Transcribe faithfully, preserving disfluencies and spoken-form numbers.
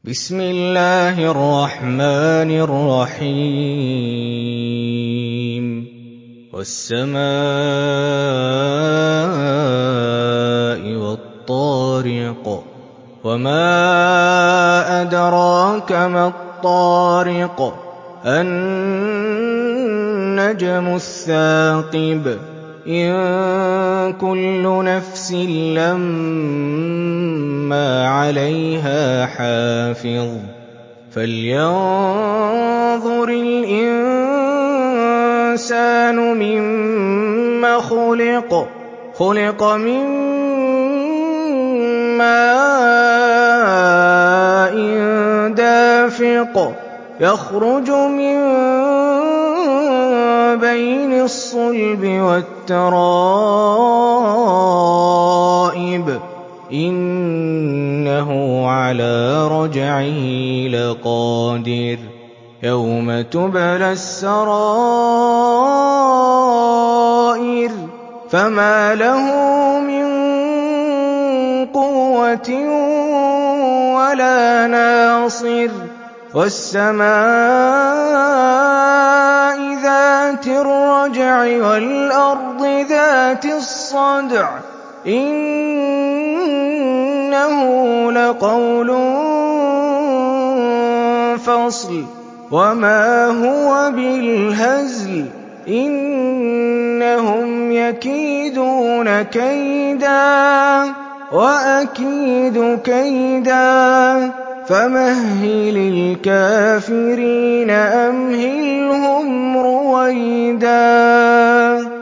بسم الله الرحمن الرحيم والسماء والطارق وما أدراك ما الطارق النجم الثاقب إن كل نفس لما عليها حافظ فلينظر الإنسان مما خلق خلق من ماء دافق يخرج من بين الصلب والترائب إنه على رجعه لقادر يوم تبلى السرائر فما له من قوة ولا ناصر والسماء ذات الرجع والأرض ذات الصدع إنه لقول فصل وما هو بالهزل إنهم يكيدون كيدا وأكيد كيدا فمهل الكافرين أمهلهم رويدا